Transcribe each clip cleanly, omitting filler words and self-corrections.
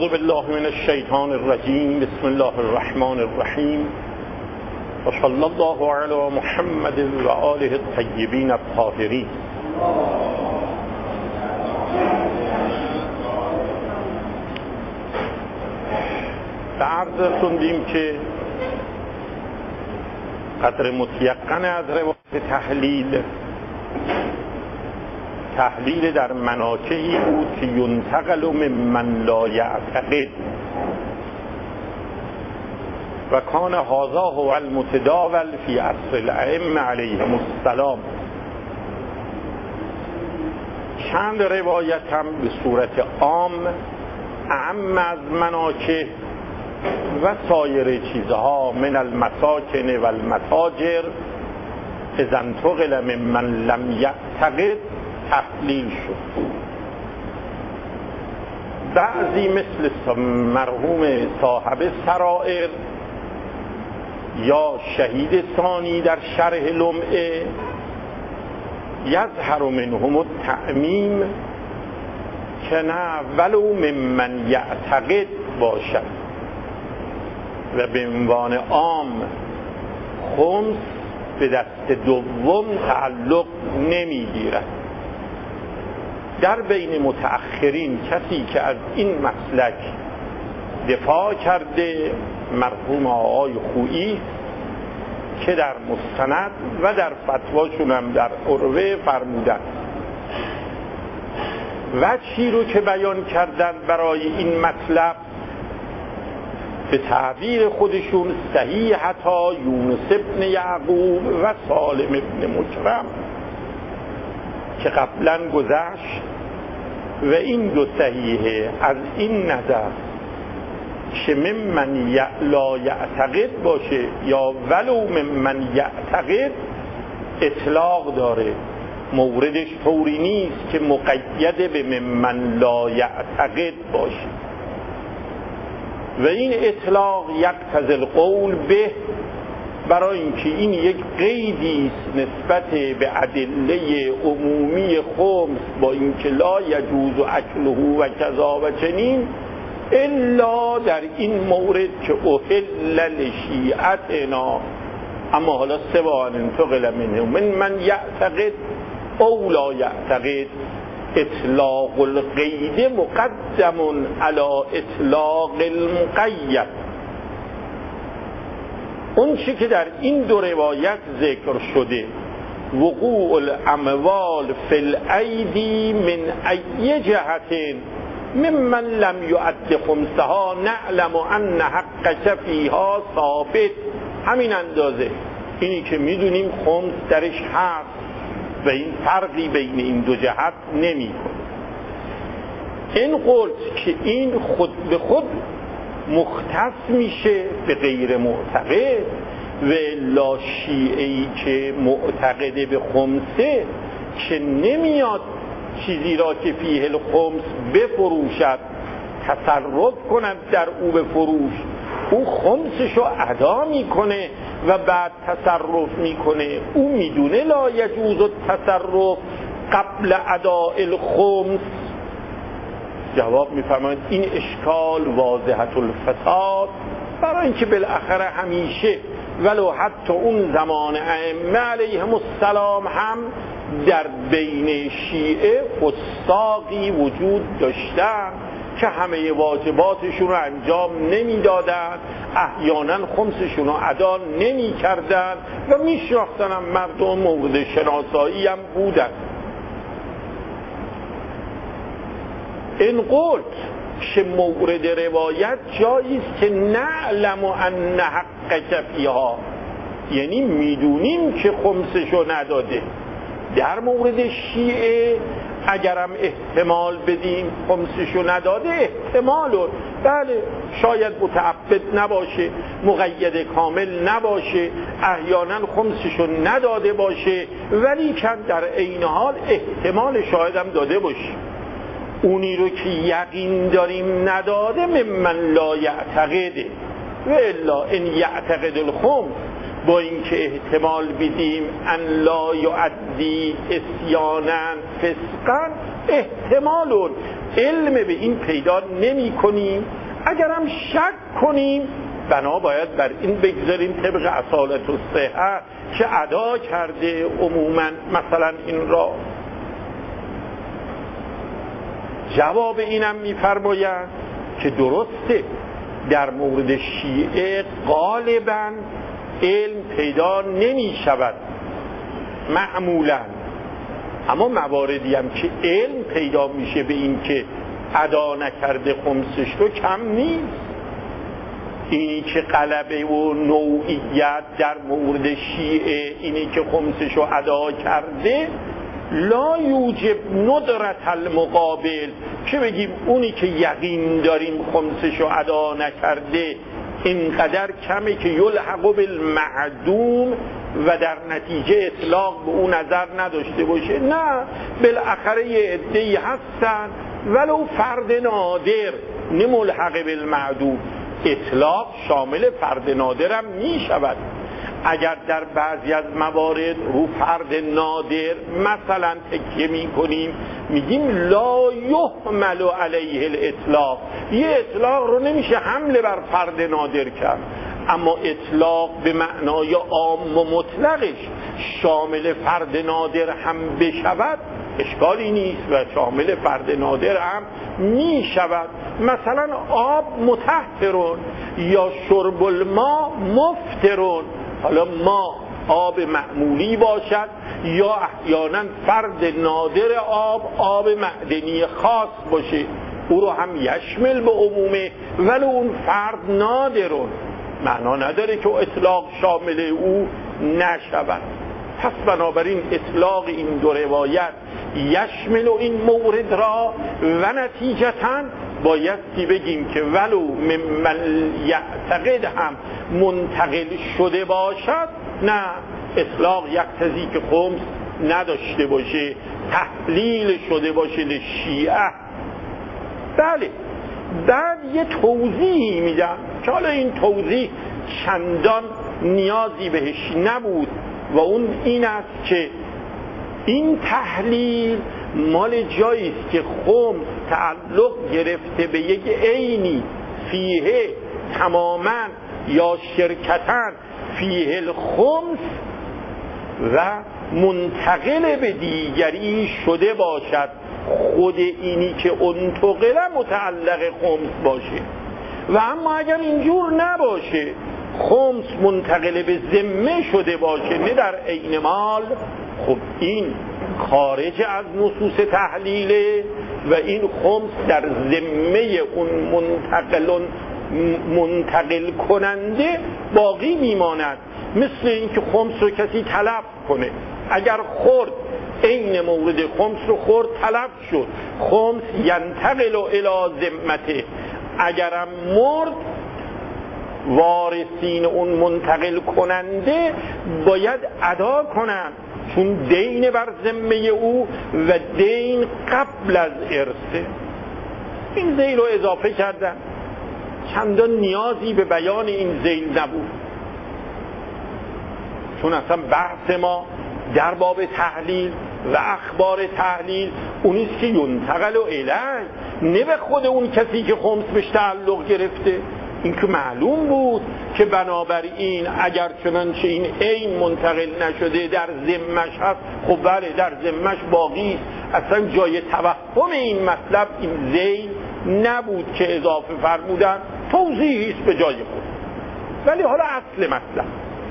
اعوذ بالله من الشیطان الرجیم. بسم الله الرحمن الرحیم و صلی الله علی محمد و آله الطیبین الطاهرین. به عرض رسوندیم که قدر متیقن از روایت تحلیل در مناکهی بود که ینتقل ممن لا یعتقد و کان هذا هو المتداول فی عصر الائمه علیهم السلام. چند روایت هم به صورت عام اعم از مناکه و سایر چیزها من المساکن و المتاجر اذا انتقل ممن لم یعتقد تحلیل شد. بعضی مثل مرحوم صاحب سرائر یا شهید ثانی در شرح لمعه یظهر منهم التعمیم که نه ولو ممن یعتقد باشد و به عنوان عام خمس به دست دوم تعلق نمیگیرد. در بین متأخرین کسی که از این مسلک دفاع کرده مرحوم آقای خویی که در مستند و در فتواشون هم در عروه فرمودند. وجهی رو که بیان کردن برای این مطلب به تعبیر خودشون صحیحتا یونس ابن یعقوب و سالم ابن مکرم که قبلا گذشت و این دو صحیحه از این نظر که ممن لا یعتقد باشه یا ولو ممن یعتقد اطلاق داره، موردش طوری نیست که مقید به ممن لا یعتقد باشه و این اطلاق یقتضی القول به، برای اینکه این یک قیدی است نسبت به ادله عمومی خمس با اینکه لا یجوز اکله و کذا و چنین الا در این مورد که احل لشیعتنا، اما حالا سواء انتقل منه من یعتقد او لا یعتقد اطلاق القید مقدم علی اطلاق المقید. اون چی که در این دو روایت ذکر شده وقوع الاموال فی الایدی من ای جهت ممن لم یؤد خمسها نعلم ان حقک فیها ثابت، همین اندازه اینی که میدونیم خمس درش هست و این فرقی بین این دو جهت نمی کنه. این قلت که این خود به خود مختص میشه به غیر معتقد و لا شیعه‌ای که معتقد به خمسه که نمیاد چیزی را که فیه الخمس بفروشد تصرف کند در او به فروش، او خمسش رو ادا میکنه و بعد تصرف میکنه. او میدونه لا یجوز التصرف قبل اداء الخمس. جواب میفرماید این اشکال واضحة الفساد، برای اینکه بالاخره همیشه ولو حتی اون زمان ائمه علیهم السلام هم در بین شیعه فساقی وجود داشتن که همه واجباتشون رو انجام نمیدادن، احیانا خمسشون رو ادا نمی کردن و میشناختن هم مردم مورد شناسایی هم بودن. این قلت که مورد روایت جاییست که نعلم ان حقک فیها، یعنی میدونیم که خمسشو نداده. در مورد شیعه اگرم احتمال بدیم خمسشو نداده، احتمالو بله شاید متعبد نباشه، مقید کامل نباشه، احیانا خمسشو نداده باشه، ولی کن در عین حال احتمال شایدم داده باشه. اونی رو که یقین داریم نداده ممن لا یعتقده و الا ان یعتقد الخمس، با اینکه احتمال بدیم ان لا یعدی اسیانا فسقا، احتمال علم به این پیدا نمی کنیم. اگرم شک کنیم بنا باید بر این بگذاریم طبق اصالت الصحه که ادا کرده عموما مثلا این را. جواب اینم میفرماید که درسته در مورد شیعه غالبا علم پیدا نمی شود معمولا، اما مواردی هم که علم پیدا میشه به این که ادا نکرده خمسش رو کم نیست. اینی که غلبه و نوعیت در مورد شیعه اینی که خمسش رو ادا کرده لا یوجب ندرت المقابل، که بگیم اونی که یقین داریم خمسش رو ادا نکرده اینقدر کمه که یلحق بالمعدوم و در نتیجه اطلاق به اون نظر نداشته باشه. نه، بالاخره یه عده‌ای هستن ولو فرد نادر، نه ملحق بالمعدوم. اطلاق شامل فرد نادرم می شود. اگر در بعضی از موارد رو فرد نادر مثلا تکیه می کنیم میگیم لا یحمل علیه الاطلاق، یه اطلاق رو نمیشه حمله بر فرد نادر کرد. اما اطلاق به معنای عام و مطلقش شامل فرد نادر هم بشود اشکالی نیست و شامل فرد نادر هم می شود. مثلا آب مطهرون یا شرب الماء مفطرون. حالا ما آب معمولی باشد یا احیانا فرد نادر آب معدنی خاص باشه، او رو هم یشمل به عمومه، ولی اون فرد نادرون معنا نداره که اطلاق شامل او نشود. پس بنابراین اطلاق این دو روایت یشمل این مورد را و نتیجتاً بایستی بگیم که ولو ممن یعتقد هم منتقل شده باشد، نه، اطلاق یقتضی که خمس نداشته باشه، تحلیل شده باشه لشیعه. بله، بعد یه توضیحی میدم که حالا این توضیح چندان نیازی بهش نبود و اون این است که این تحلیل مال جایی است که خمس تعلق گرفته به یک عینی فیه تماما یا شرکتاً فیه الخمس و منتقل به دیگری شده باشد، خود اینی که انتقل متعلق خمس باشه. و اما اگر اینجور نباشه، خمس منتقل به ذمه شده باشه نه در عین مال، خب این خارج از نصوص تحلیله و این خمس در ذمه اون منتقل کننده باقی میماند. مثل این که خمس رو کسی تلف کنه، اگر خورد عین مورد خمس رو خورد تلف شد، خمس ینتقل الی ذمته، اگرم مرد وارثین اون منتقل کننده باید ادا کنن، چون دین بر ذمه او و دین قبل از ارثه. این ذیل رو اضافه کردن، چندان نیازی به بیان این ذیل نبود، چون اصلا بحث ما در باب تحلیل و اخبار تحلیل اونیست که ینتقل الیه، نه به خود اون کسی که خمس بهش تعلق گرفته. این که معلوم بود که بنابراین اگر چنانچه این عین منتقل نشده در ذمش هست، خب بله در ذمش باقی است. اصلا جای توهم این مطلب این ذیل نبود که اضافه فرمودن، توضیحی است به جای خود. ولی حالا اصل مطلب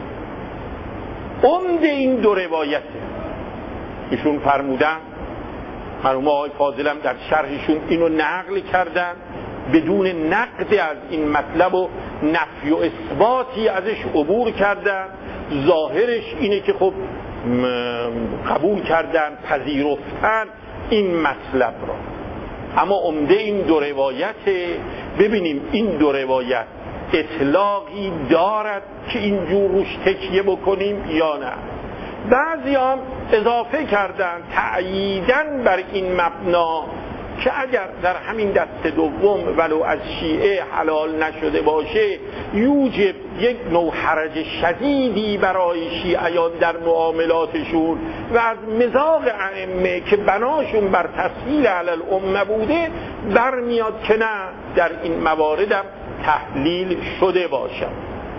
عمده این دو روایته. ایشون فرمودن، مرحوم آقای فاضلم در شرحشون اینو نقل کردن بدون نقد از این مطلب و نفی و اثباتی ازش عبور کردن. ظاهرش اینه که خب قبول کردن، پذیرفتن این مطلب را. اما عمده این دو روایته. ببینیم این دو روایت اطلاقی دارد که اینجور روش تکیه بکنیم یا نه. بعضی هم اضافه کردن تأییداً بر این مبنا که اگر در همین دست دوم ولو از شیعه حلال نشده باشه یوجب یک نوع حرج شدیدی برای شیعیان در معاملاتشون و از مزاق ائمه که بناشون بر تسهیل علی الامه بوده برمیاد که نه، در این مواردم تحلیل شده باشد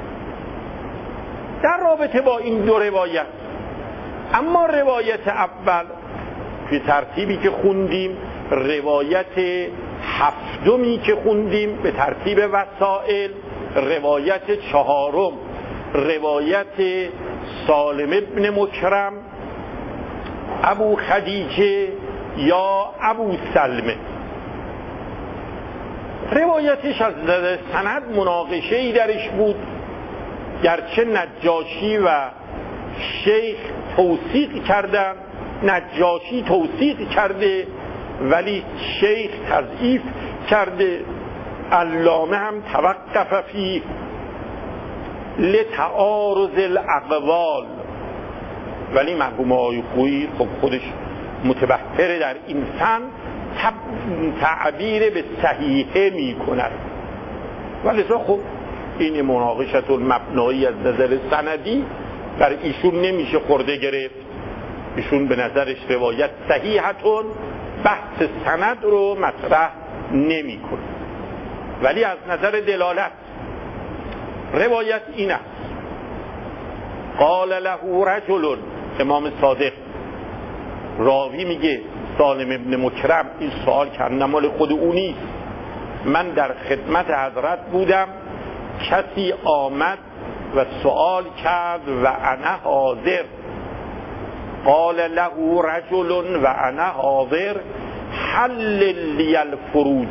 در رابطه با این دو روایت. اما روایت اول به ترتیبی که خوندیم، روایت هفتمی که خوندیم به ترتیب وسائل، روایت چهارم روایت سالم ابن مکرم ابو خدیجه یا ابو سلمه، روایتش از نظر سند مناقشه‌ای درش بود، گرچه نجاشی و شیخ توثیق کردن، نجاشی توثیق کرده ولی شیخ تضعیف کرده، علامه هم توقف فیه لتعارض الاقوال، ولی مرحوم آقای خویی خب خودش متبحر در این فن تعبیر به صحیحه می کند، ولی خب این مناقشت المبنایی از نظر سندی بر ایشون نمیشه خورده گرفت، ایشون به نظرش روایت صحیحتون بحث سند رو مطرح نمی کنه، ولی از نظر دلالت روایت این است: قال له رجل، امام صادق راوی میگه سالم ابن مکرم این سوال کردم مال خود او نیست، من در خدمت حضرت بودم، کسی آمد و سوال کرد و انا حاضر، قال له رجل و انا حاضر حل لی الفروج،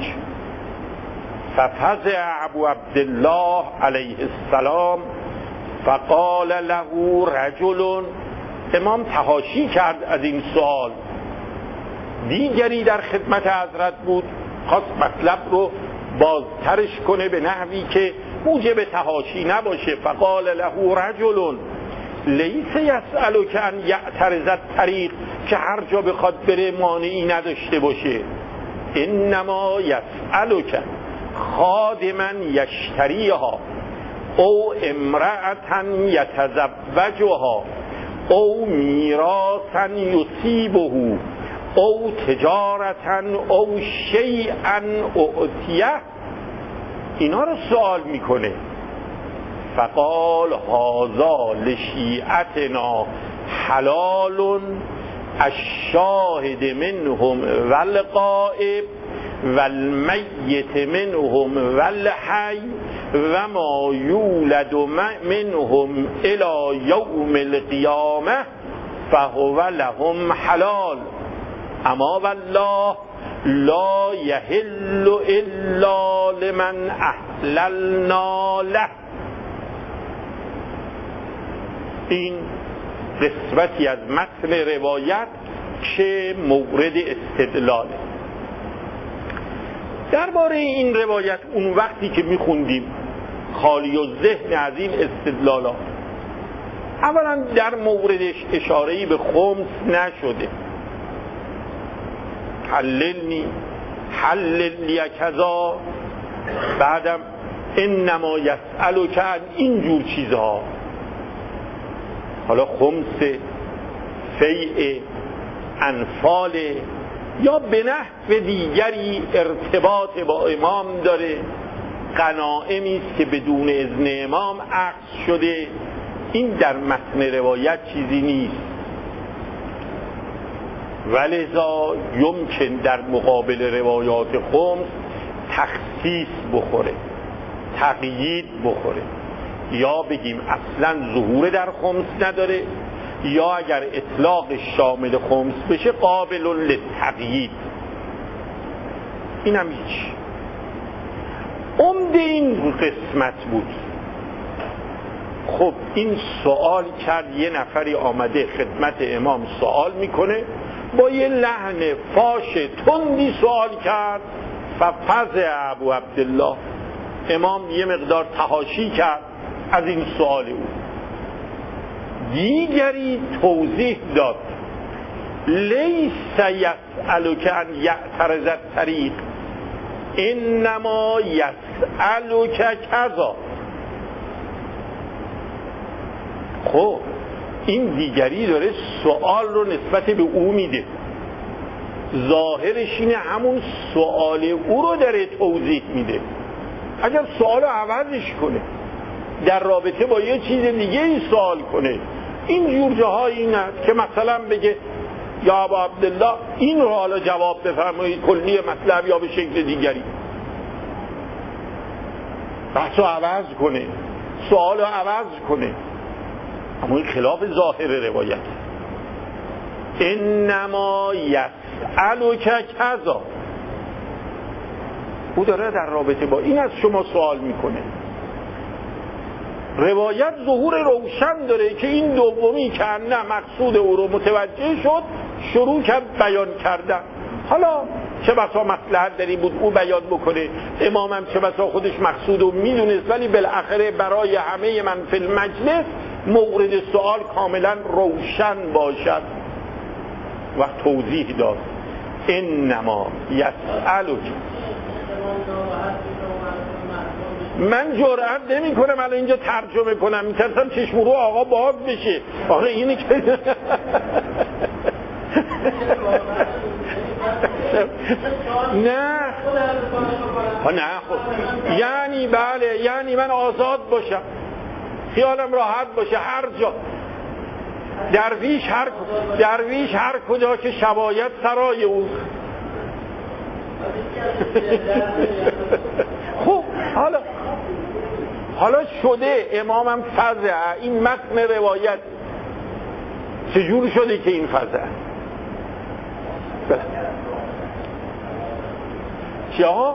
ففزع ابو عبدالله علیه السلام فقال له رجل، امام تحاشی کرد از این سوال، دیگری در خدمت حضرت بود خواست مطلب رو بازترش کنه به نحوی که موجب تحاشی نباشه، فقال له رجل لیس یسألک ان یعترض الطریق، که هر جا بخواد بره مانعی نداشته باشه، انما یسألک خادما یشتریها او امرأة یتزوجها او میراثا یصیبه او تجارتا او شیئا اعطیه، اینا رو سوال میکنه. فقال هذا لشیعتنا حلال الشاهد منهم والغائب والمیت منهم والحی و ما یولد منهم الى یوم القیامه فهو لهم حلال، اما والله لا یحل الا لمن احللنا له. این قسمتی از متن روایت که مورد استدلاله. درباره این روایت اون وقتی که میخوندیم خالی و ذهن از این استدلالا، اولا در موردش اشاره‌ای به خمس نشده، حللنی کذا، بعدم انما یسألک عن اینجور چیزها، حالا خمس، فیء، انفال یا به نحو دیگری ارتباط با امام داره، غنائمی است که بدون اذن امام اخذ شده، این در متن روایت چیزی نیست، ولذا یمکن در مقابل روایات خمس تخصیص بخوره، تقیید بخوره، یا بگیم اصلا ظهور در خمس نداره، یا اگر اطلاق شامل خمس بشه قابل للتقیید. این هم هیچ. عمده این قسمت بود. خب این سوال کرد، یه نفری آمده خدمت امام سوال میکنه، با یه لحن فاش تندی سوال کرد، ففزع ابو عبدالله، امام یه مقدار تحاشی کرد از این سوال او. دیگری توضیح داد لیس یسألک ان یعترض الطریق انما یسألک کذا. خب این دیگری داره سوال رو نسبت به او میده، ظاهرش اینه همون سوال او رو داره توضیح میده. اگر سوال رو عوضش کنه، در رابطه با یه چیز دیگه ای سوال کنه، این جور جاهای این است که مثلا بگه یا ابا عبدالله این رو حالا جواب بفرمایید کلی مطلب یا به شکل دیگری، بحث رو عوض کنه، سوال رو عوض کنه، اما این خلاف ظاهر روایت. انما یسألک کذا، او داره در رابطه با این از شما سوال میکنه. روایت ظهور روشن داره که این دومی که نه مقصود او رو متوجه شد، شروع کرد بیان کردن. حالا چه بسا مصلحت داری بود او بیان بکنه، امامم چه بسا خودش مقصود رو میدونست، ولی بالاخره برای همه من فی المجلس مورد سوال کاملا روشن باشد وقت توضیح داد. انما یسألک. من جرئت نمی کنم الان اینجا ترجمه کنم، میترسم چشم رو آقا باز بشه. آقا اینی که نه خب یعنی بله، یعنی من آزاد باشم، خیالم راحت باشه، هر جا درویش هر کجا که شبایت سرای او. خب حالا شده امامم فزع، این متن روایت چجور شده که این فزع؟ چیا؟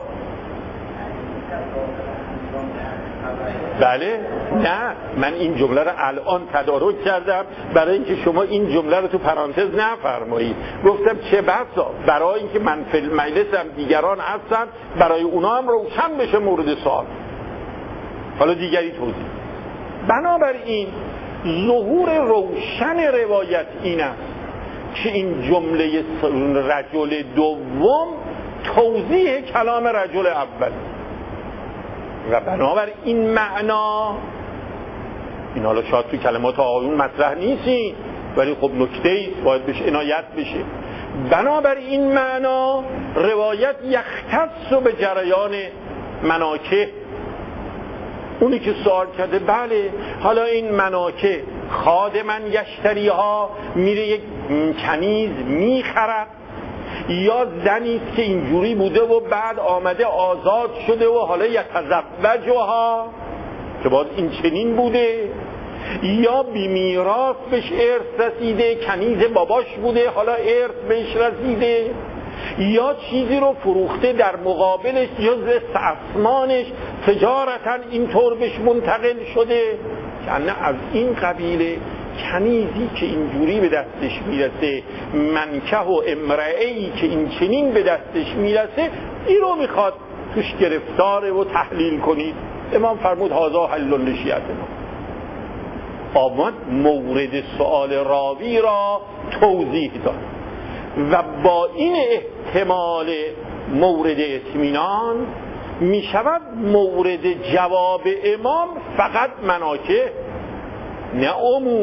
بله، نه من این جمله رو الان تدارک کردم برای اینکه شما این جمله رو تو پرانتز نفرمایید. گفتم چه بسا برای اینکه من فی المجلسم دیگران هستن، برای اونا هم روشن بشه مورد سوال. حالا دیگری توضیح. بنابراین ظهور روشن روایت این است که این جمله رجل دوم توضیح کلام رجل اول و بنابر این معنا، این حالا شاید تو کلمات آقایون مطرح نیستی ولی خب نکته ایست باید بهش عنایت بشه. بنابر این معنا روایت یختص به جریان مناکه. اونی که سوال کرده بله حالا این مناکه خادمن یشتری ها میره یک کنیز میخرد، یا زنیست که اینجوری بوده و بعد آمده آزاد شده و حالا یتزوجها که باز این چنین بوده، یا بی میراث بهش ارث رسیده، کنیز باباش بوده حالا ارث بهش رسیده، یا چیزی رو فروخته در مقابلش جزء اسمانش تجارتا اینطور بهش منتقل شده. یعنی از این قبیله کنیزی که اینجوری به دستش میرسه، منکه و امرئه‌ای که این چنین به دستش میرسه، این رو میخواد توش گرفتاره و تحلیل کنید. امام فرمود هذا حل لشیعتنا، آمد مورد سؤال راوی را توضیح داد و با این احتمال مورد اطمینان می شود مورد جواب امام فقط مناکه، نه عموم،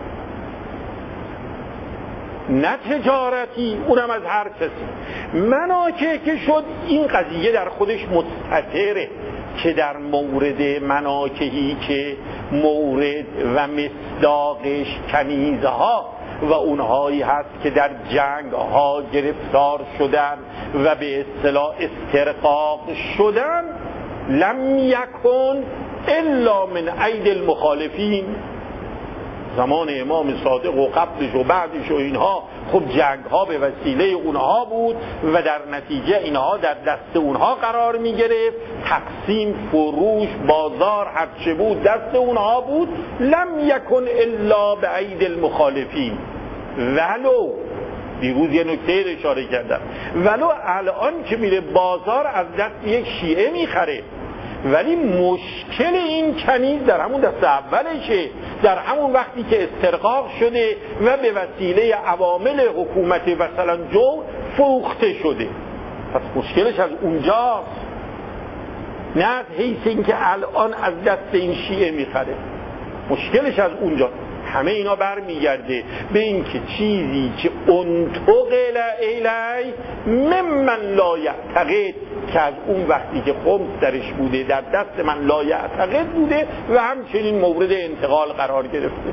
نه تجارتی، اونم از هر کسی. مناکه که شد این قضیه در خودش مستتره که در مورد مناکهی که مورد و مصداقش کنیزها و اونهایی هست که در جنگ ها گرفتار شدن و به اصطلاح استرقاق شدن، لم یکن الا من اید المخالفین. زمان امام صادق و قبلش و بعدش و اینها خب جنگ ها به وسیله اونها بود و در نتیجه اینها در دست اونها قرار می گرفت، تقسیم، فروش، بازار هرچه بود دست اونها بود. لم یکن الا به عید المخالفین. ولو دیروز یه نکته اشاره کردم، ولو الان که میره بازار از دست یک شیعه میخره، ولی مشکل این کنیز در همون دست اولشه در همون وقتی که استرقاق شده و به وسیله عوامل حکومت مثلا جور فروخته شده. پس مشکلش از اونجاست، نه از حیث این که الان از دست این شیعه میخره. مشکلش از اونجاست. همه اینا برمیگرده به این که چیزی که انتقل الی ممن لا یعتقد، که از اون وقتی که خمس درش بوده در دست من لا یعتقد بوده و همچنین مورد انتقال قرار گرفته.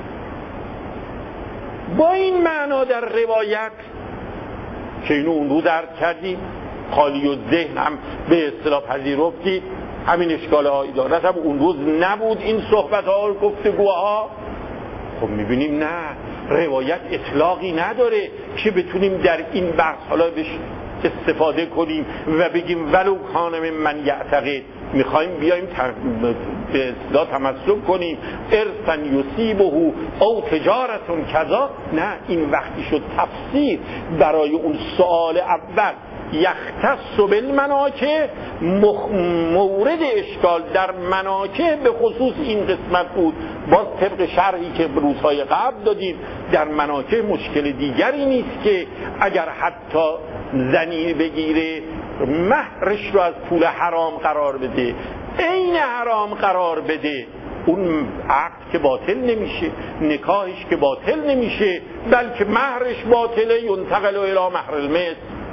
با این معنا در روایت که اینو اون رو درد کردیم، خالی و ذهن هم به اصطلاح پذیرفتید، همین اشکال ها ادارت هم اون روز نبود این صحبت ها و گفتگوها. خب میبینیم نه، روایت اطلاقی نداره که بتونیم در این بحث حالا بهش استفاده کنیم و بگیم ولو کان من یعتقد، میخوایم بیایم به اصطلاح تمسک کنیم ارثا یصیبه او تجارتون کذا. نه، این وقتی شد تفسیر برای اون سوال اول یختص بالمناکه، مورد اشکال در مناکه به خصوص این قسمت بود. باز طبق شرحی که روزهای قبل دادیم در مناکه مشکل دیگری نیست که اگر حتی زنی بگیره مهرش رو از پول حرام قرار بده، عین حرام قرار بده، اون عقد که باطل نمیشه، نکاحش که باطل نمیشه، بلکه مهرش باطله، ینتقل الی مهر المثل.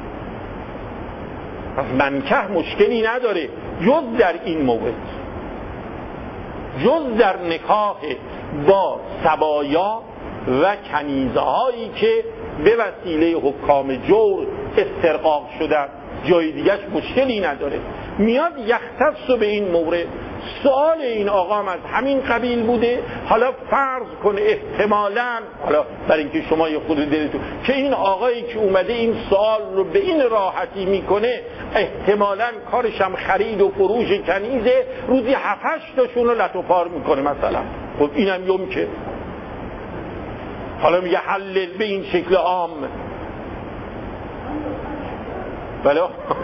پس منکح مشکلی نداره جز در این مورد، جز در نکاح با سبایا و کنیزهایی که به وسیله حکام جور استرقاق شدن، جای دیگرش مشکلی نداره. میاد یختص به این مورد. سوال این آقا از همین قبیل بوده. حالا فرض کن احتمالاً، حالا برای اینکه شما یه خود دلتون که این آقایی که اومده این سوال رو به این راحتی میکنه احتمالاً کارش هم خرید و فروش کنیزه، روزی 7-8 تاشون رو لط و پار میکنه مثلا. خب اینم یمکن. حالا میگه حلل به این شکل عام. بله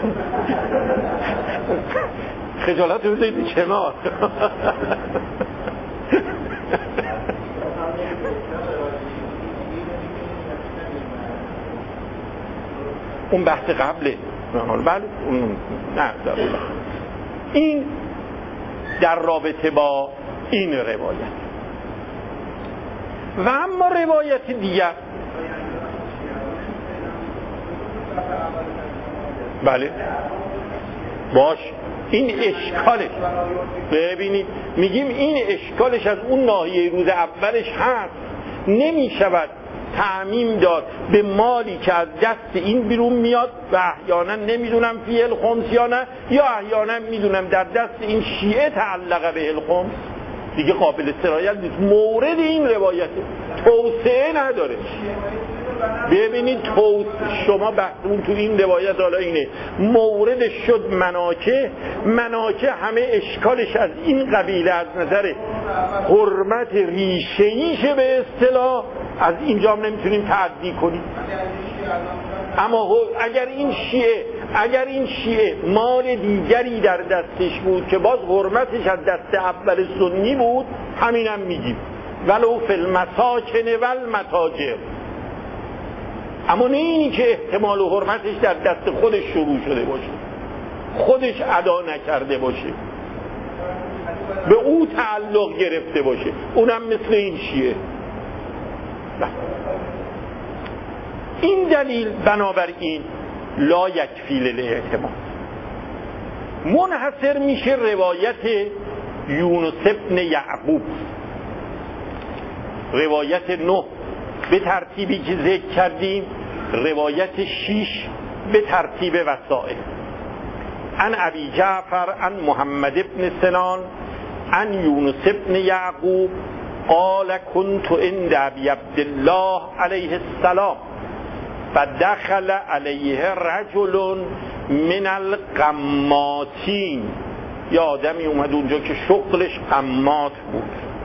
خجالت رو بزنید کنار. اون بحث قبله. بله نه این در رابطه با این روایت. و اما روایت دیگر، بله باش، این اشکالش ببینید، میگیم این اشکالش از اون ناحیه روز اولش هست، نمی شود تعمیم داد به مالی که از دست این بیرون میاد و احیانا نمیدونم فی الخمس یا نه، یا احیانا میدونم در دست این شیعه تعلق به الخمس، دیگه قابل سرایت نیست. مورد این روایت توسعه نداره. ببینید شما بحثمون تو این روایت حالا اینه، موردش شد مناکه همه اشکالش از این قبیله از نظر حرمت ریشه‌ایشه به اصطلاح، از اینجا هم نمیتونیم تعدی کنیم. اما اگر این شیعه مال دیگری در دستش بود که باز حرمتش از دست اول سنی بود، همینم میگیم ولو فی المساکن والمتاجر. اما نه اینی که احتمال و حرمتش در دست خودش شروع شده باشه، خودش ادا نکرده باشه، به او تعلق گرفته باشه، اونم مثل این شیعه. این دلیل بنابراین لا یکفی للاعتماد. منحصر میشه روایت یونس ابن یعقوب، روایت 9 به ترتیبی که ذکر کردیم، روایت 6 به ترتیب وسائل. عن ابی جعفر عن محمد ابن سنان عن یونس ابن یعقوب قال كنت عند ابي عبد الله عليه السلام فدخل عليه رجل من القماتین. یه آدمی اومد اونجا که شغلش قمات بود.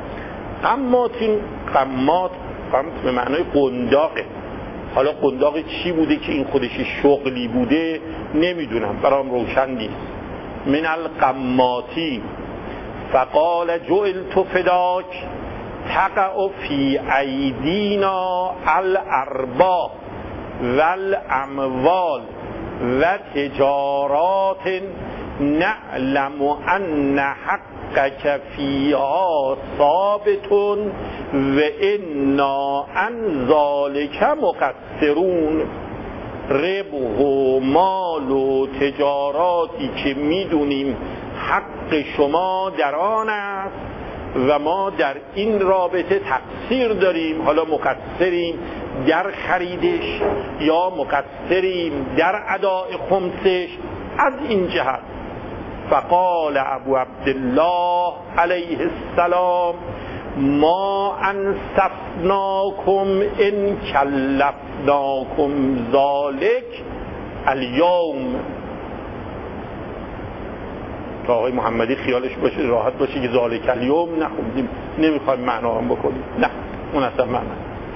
قمات به معنای قنداقه. حالا قنداق چی بوده که این خودش شغلی بوده نمیدونم، برام روشن نیست. من القماتین فقال جعلت فداک تقع فی ایدینا الارباح والاموال و تجارات نعلم ان حقک فیها ثابت و انا عن ذلک مقصرون. ربح و مال و تجاراتی که میدونیم حق شما در آن است و ما در این رابطه تقصیر داریم، حالا مقصریم در خریدش یا مقصریم در اداء خمسش، از این جهت. فقال ابو عبدالله علیه السلام ما انصفناکم ان کلفناکم ذالک الیوم. تا آقای محمدی خیالش باشه راحت باشه که ذالک الیوم نخوندیم، نمیخوایم معنا هم بکنیم، نه اون اصلا معنا.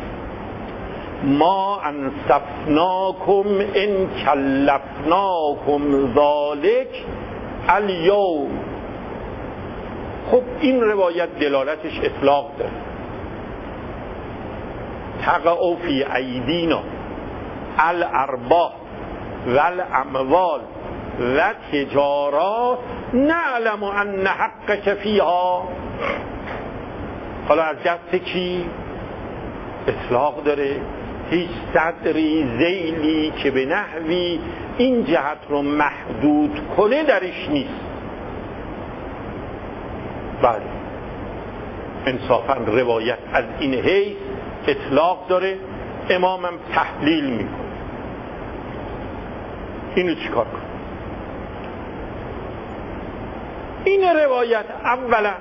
ما انصفناکم ان کلفناکم ذالک الیوم. خب این روایت دلالتش اطلاق داره. تقع فی ایدینا الارباح والاموال و تجارات نعلم ان حقک فیها. حالا از دست کی؟ اطلاق داره. هیچ صدری ذیلی که به نحوی این جهت رو محدود کنه درش نیست. بله انصافا روایت از این حیث اطلاق داره، امامم تحلیل میکنه. اینو چیکار کنه؟ این روایت اولا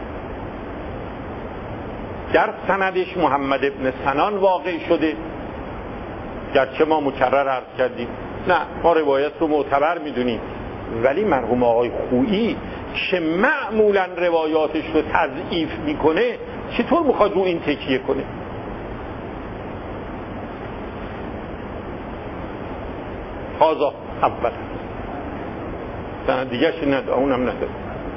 در سندش محمد ابن سنان واقع شده، گرچه ما مکرر عرض کردیم نه ما روایت رو معتبر میدونیم، ولی مرحوم آقای خویی که معمولا روایاتش رو تضعیف میکنه چطور میخواد رو این تکیه کنه؟ هازا اولا سند دیگه شی نداره، اونم نداره،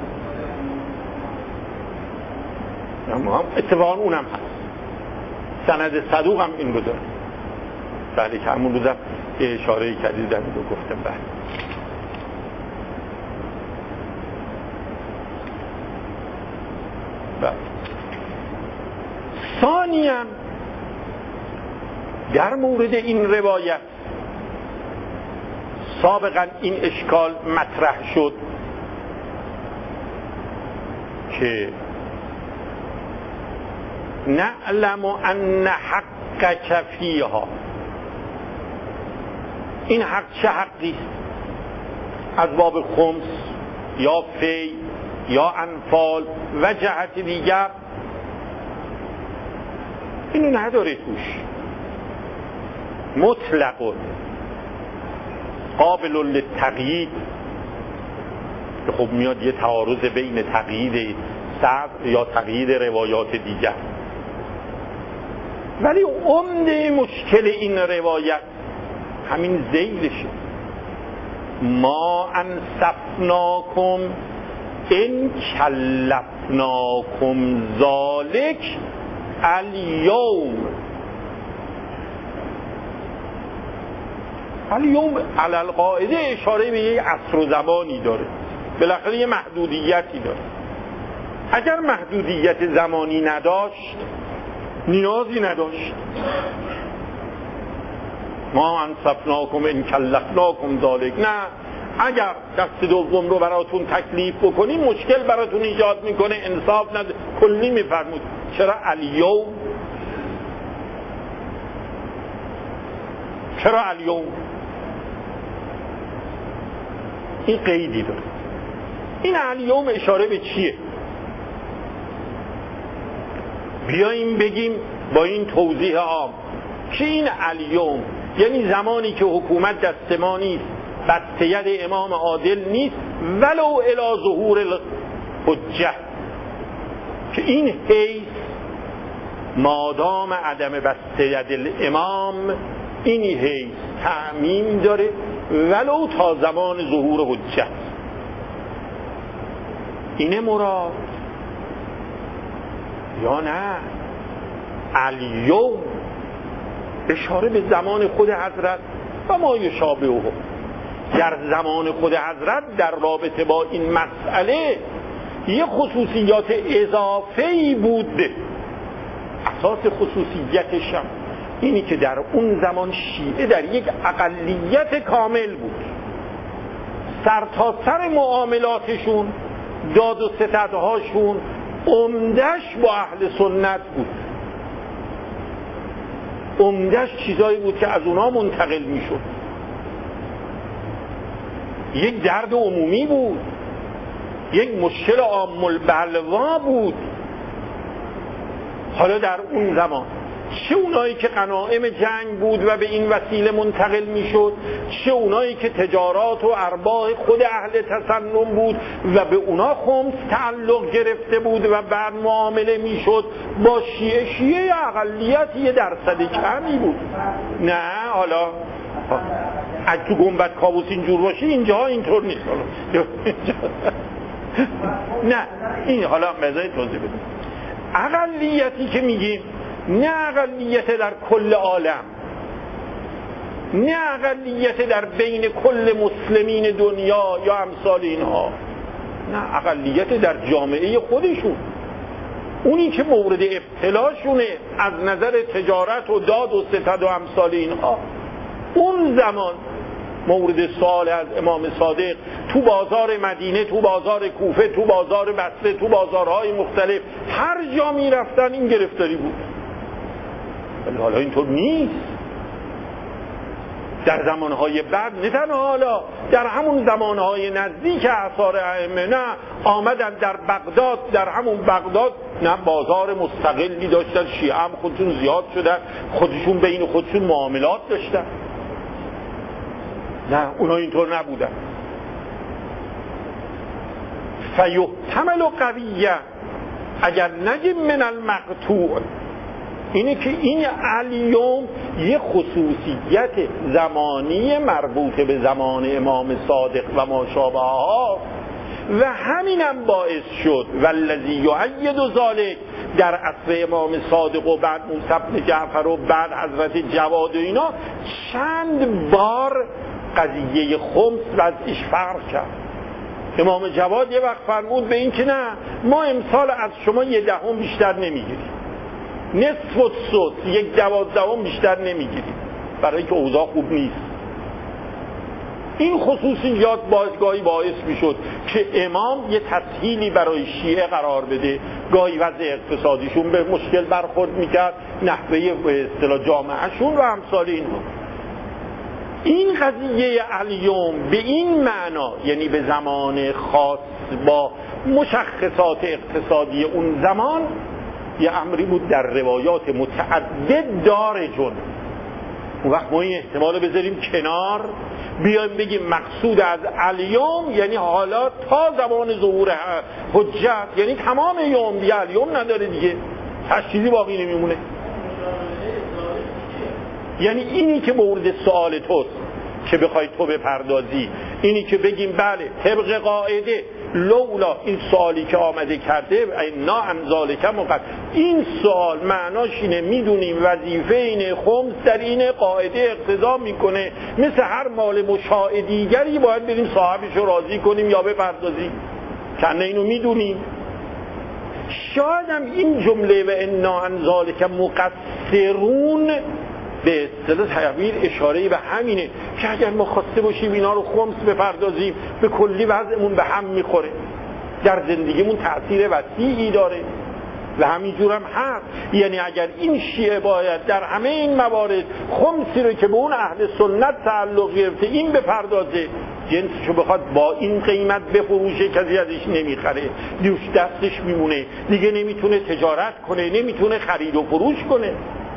اما هم اتفاقا اونم هست. سند صدوق هم این رو داره. بله که همون روزم اشاره کردید در این رو گفتم. بله ثانیاً در مورد این روایت سابقا این اشکال مطرح شد که نعلم ان حقک فیها، این حق چه حقی است؟ از باب خمس یا فی یا انفال و جهت دیگر اینو نداره توش. مطلق قابل للتقیید که خب میاد یه تعارض بین تقیید صدر یا تقیید روایات دیگر، ولی عمده مشکل این روایت همین ذیلشه. ما انصفناکم ان کلفناکم ذالک الیوم. الیوم علی القاعده اشاره به یه عصر و زمانی داره، بالاخره یه محدودیتی داره. اگر محدودیت زمانی نداشت نیازی نداشت. ما انصفناکم ان کلفناکم ذالک، نه اگر دست دوم رو براتون تکلیف بکنیم مشکل براتون ایجاد میکنه، انصاف نداره، کلی میفرمود. چرا الیوم؟ چرا الیوم؟ این قیدی داره. این الیوم اشاره به چیه؟ بیاییم بگیم با این توضیح عام که این الیوم یعنی زمانی که حکومت دست ما نیست، بسته ید امام عادل نیست، ولو الی ظهور الحجه، که این حیث مادام عدم بسته ید الامام این حیث تعمیم داره ولو تا زمان ظهور حجت. اینه مراد. یا نه الیوم اشاره به زمان خود حضرت و ما یشابهه. در زمان خود حضرت در رابطه با این مسئله یه خصوصیات اضافه‌ای بود. اساس خصوصیتش هم اینی که در اون زمان شیعه در یک اقلیت کامل بود. سرتاسر معاملاتشون، داد و ستدهاشون عمدش با اهل سنت بود. عمدش چیزایی بود که از اونا منتقل میشد. یک درد عمومی بود، یک مشکل عام البلوا بود. حالا در اون زمان چه اونایی که غنایم جنگ بود و به این وسیله منتقل میشد، چه اونایی که تجارات و ارباح خود اهل تسنن بود و به اونا خمس تعلق گرفته بود و بعد معامله میشد با شیعه اقلیت یه درصد کمی بود. نه حالا اگه تو گنبد کابوس اینجور باشه اینجاها اینطور نیست. نه این حالا مزای توضیح بدیم. اقلیتی که میگیم نه اقلیت در کل عالم، نه اقلیت در بین کل مسلمین دنیا یا امثال اینها، نه اقلیت در جامعه خودشون. اونی که مورد ابتلاشونه از نظر تجارت و داد و ستد و امثال اینها، اون زمان مورد سوال از امام صادق تو بازار مدینه، تو بازار کوفه، تو بازار بصره، تو بازارهای مختلف هر جا می رفتن این گرفتاری بود. ولی حالا اینطور نیست. در زمانهای بعد، نه تنها حالا، در همون زمانهای نزدیک اعصار ائمه، نه آمدن در بغداد، در همون بغداد نه بازار مستقلی داشتن، شیعه هم خودشون زیاد شدن، خودشون بین خودشون معاملات داشتن. نه اونا اینطور نبودن. فیحتمل قویه، اگر نگیم من المقطوع، اینه که این الیوم یه خصوصیت زمانی مربوط به زمان امام صادق و ماشابهها و همینم باعث شد والذی یؤید ذلک در عصر امام صادق و بعد موسی بن جعفر و بعد حضرت جواد و اینا چند بار قضیه خمس وضعش فرق کرد. امام جواد یه وقت فرمود به این که نه ما امسال از شما 1/10 بیشتر نمیگیریم، نصف و ثلث 1/12 بیشتر نمیگیریم، برای که اوضاع خوب نیست. این خصوصیات بازگاهی باعث میشد که امام یه تسهیلی برای شیعه قرار بده. گاهی وضع اقتصادیشون به مشکل برخورد میکرد، نحوه به اصطلاح جامعهشون و امثال اینها. این قضیه الیوم به این معنا، یعنی به زمان خاص با مشخصات اقتصادی اون زمان، یه امری بود در روایات متعدد دارجون. اون وقت ما این احتمال بذاریم کنار، بیایم بگیم مقصود از الیوم یعنی حالا تا زمان ظهور حجت، یعنی تمام یوم دیگه الیوم نداره دیگه، هیچ چیزی باقی نمیمونه. یعنی اینی که مورد سوال توست که بخوای تو بپردازی، اینی که بگیم بله طبق قاعده لولا این سوالی که آمده کرده اینا انزالک مقد، این سوال معناش اینه میدونیم وظیفه اینه، خمس در این قاعده اقتضا میکنه، مثل هر مال مشاع دیگری باید بریم صاحبش رو راضی کنیم یا بپردازیم، کنه اینو میدونیم. شاید هم این جمله و انا انزالک مقصرون به اصطلاح تعبیر اشاره به همینه که اگر ما خواسته باشیم اینا رو خمس بپردازیم به کلی وضعمون به هم میخوره، در زندگیمون تأثیر وسیعی داره و همینجور هم هست. یعنی اگر این شیعه باید در همه این موارد خمسی رو که به اون اهل سنت تعلق گرفته این بپردازه، جنسشو بخواد با این قیمت بفروشه کسی ازش نمیخره، دوش دستش میمونه، دیگه نمیتونه تجارت کنه، نمیتونه خرید و فروش کنه.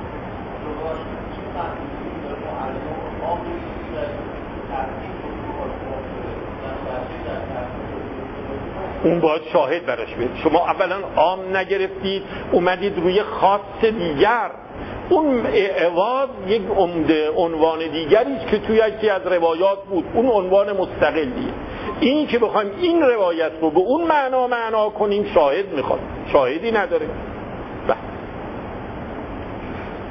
اون باید شاهد براش بید. شما اولا عام نگرفتید، اومدید روی خاص دیگر. اون اعواض یک عنوان دیگری است که توی یکی از روایات بود، اون عنوان مستقلیه. اینی که بخوایم این روایت رو به اون معنا کنیم شاهد میخواد، شاهدی نداره.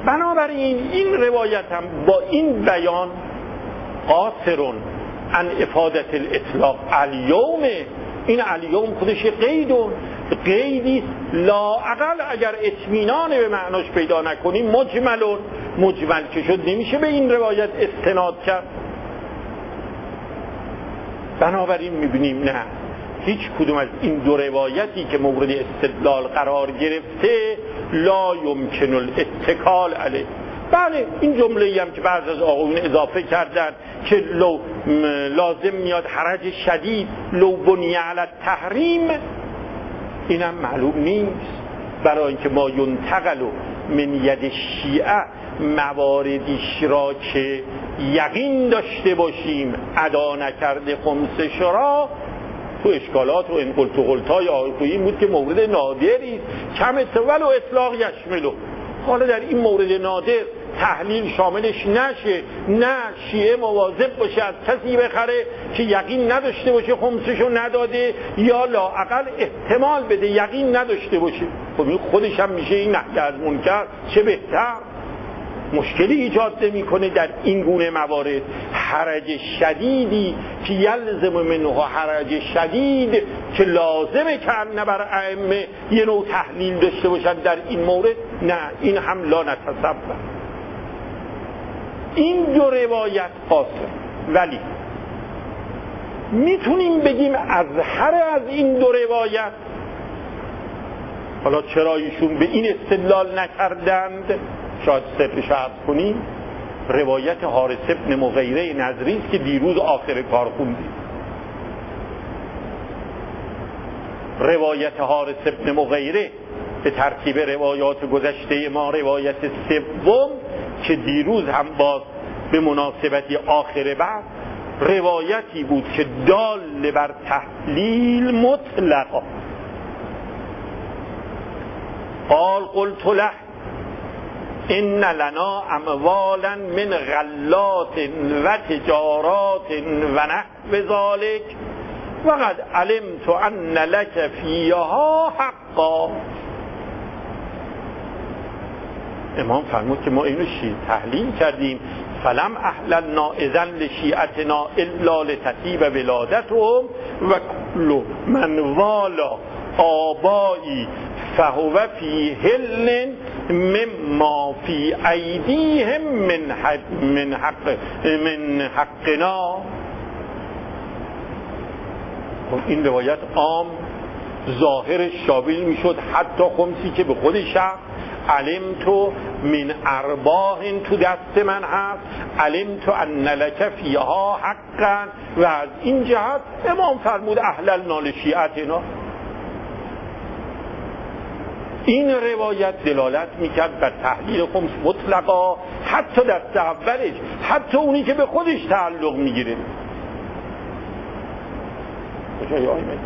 بنابراین این روایت هم با این بیان قاصرون عن افادت الاطلاق الیوم، این الیوم خودش قیدی لااقل اگر اطمینان به معناش پیدا نکنیم مجمل که شد نمیشه به این روایت استناد کرد. بنابراین میبینیم نه، هیچ کدوم از این دو روایتی که مورد استدلال قرار گرفته لا یمکن الاتکال علیه. بله این جمله‌ای هم که بعض از آقایون اضافه کردن که لازم میاد حرج شدید لو بنی علی التحریم، اینم معلوم نیست، برای اینکه ما ینتقل من ید شیعه مواردیش را که یقین داشته باشیم ادا نکرده خمسش را تو اشکالات و انقلت و غلطای آقایی این بود که مورد نادری کم ولو اطلاق یشملو. حالا در این مورد نادر تحلیل شاملش نشه، نه شیعه مواظب باشه از کسی بخره که یقین نداشته باشه خمسشو نداده یا لااقل احتمال بده یقین نداشته باشه. خب این خودش هم میشه این نهی از منکر، چه بهتر، مشکلی ایجاد نمی‌کنه در این گونه موارد. حرج شدیدی که یلزم منه حرج شدید که لازمه که ان بر ائمه یه نوع تحلیل داشته باشن در این مورد، نه این هم لا نتصور. این دو روایت قاصر، ولی میتونیم بگیم اظهر از این دو روایت، حالا چرا ایشون به این استدلال نکردند شاید سرش عرض کنیم، روایت حارث ابن مغیره نظری است که دیروز آخر کار خوندیم. روایت حارث ابن مغیره به ترتیب روایات گذشته ما روایت سوم که دیروز هم باز به مناسبت آخر بعد روایتی بود که دال بر تحلیل مطلقا. قلت له ان لنا اموالا من غلات و تجارات و نحو ذلك وقد علمت ان لك فیها حقا. امام فرمود که ما اینو تحلیل کردیم، فلم احللنا اذن لشیعتنا الا لتطیب ولادتهم و کل من والا آبایی فهو فی حل مما فی ایدیهم من حقنا. این روایت عام ظاهرش شامل میشد حتی خمسی که به خود شخص علمتو من ارباح تو دست من هست، علمتو ان لک فیها حقا، و از این جهت امام فرمود احللنا لشیعتنا. این روایت دلالت میکرد بر تحلیل خمس مطلقا، حتی دست اولش، حتی اونی که به خودش تعلق میگیره. کجای آیمه؟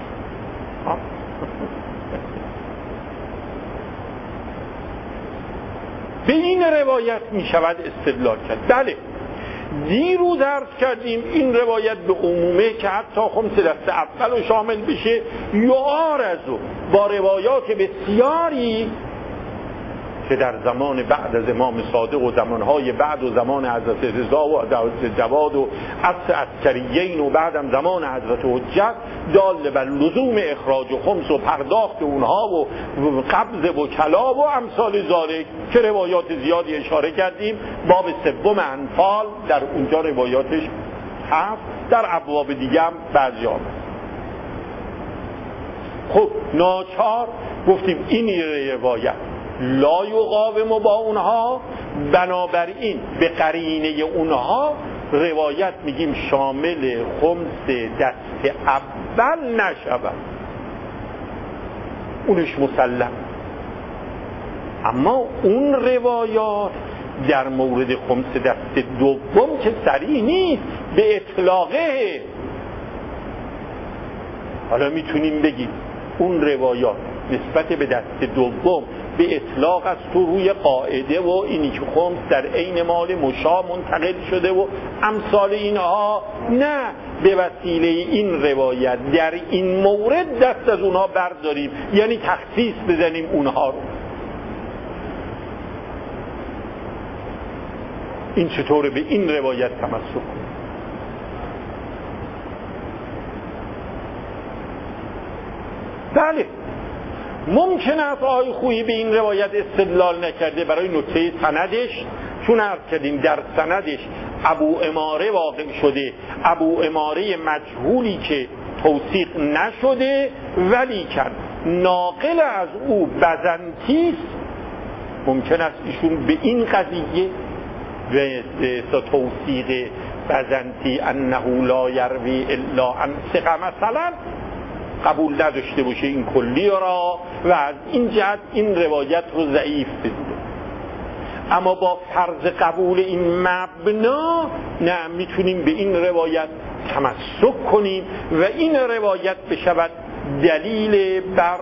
به این روایت می شود استدلال کرد. بله دیروز عرض کردیم این روایت به عمومه که حتی خمس دست اول رو شامل بشه یعارضو با روایات بسیاری که در زمان بعد از امام صادق و زمانهای بعد و زمان حضرت رضا و حضرت جواد و عصر عسکریین و بعدم زمان حضرت حجت دال بر لزوم اخراج خمس و پرداخت اونها و قبض وکلا و امثال ذالک که روایات زیادی اشاره کردیم. باب سوم انفال در اونجا روایاتش هست، در ابواب دیگه هم بعضی ها. خب ناچار گفتیم این روایت لا یقاوم با اونها، بنابراین به قرینه اونها روایت میگیم شامل خمس دست اول نشود، اونش مسلم. اما اون روایات در مورد خمس دست دوم که صریح نیست، به اطلاقه. حالا میتونیم بگیم اون روایات نسبت به دست دوم به اطلاق است تو روی قاعده و اینی که خمس در عین مال مشا منتقل شده و امثال اینها، نه به وسیله این روایت در این مورد دست از اونها برداریم، یعنی تخصیص بزنیم اونها رو. این چطوره به این روایت تمسک کنیم؟ بله ممکن است آقای خویی به این روایت استدلال نکرده برای نکته سندش، چون عرض کردیم در سندش ابو عماره واقع شده، ابو عماره مجهولی که توثیق نشده، ولی کن ناقل از او بزنطی است. ممکن است ایشون به این قضیه به توثیق بزنطی انه لا یروی الا عن ثقه مثلا قبول نداشته باشه این کلی را و از این جهت این روایت رو ضعیف بدونه. اما با فرض قبول این مبنا نه، میتونیم به این روایت تمسک کنیم و این روایت بشود دلیل بر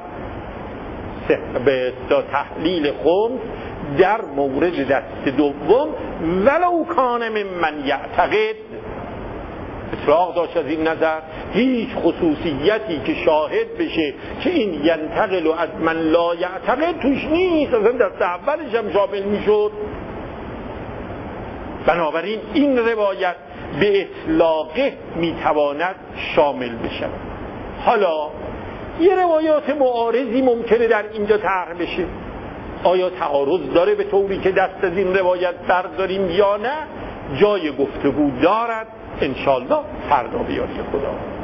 به تحلیل خمس در مورد دست دوم، ولو کان ممن یعتقد. اطلاق داشت از این نظر هیچ خصوصیتی که شاهد بشه که این ینتقل و از من لا یعتقد توش نیست، اصلا دست اولش هم شامل میشد. بنابراین این روایت به اطلاقه میتواند شامل بشه. حالا یه روایات معارضی ممکنه در اینجا طرح بشه. آیا تعارض داره به طوری که دست از این روایت برداریم یا نه؟ جای گفتگو دارد، انشالله فردا بیاری خدا.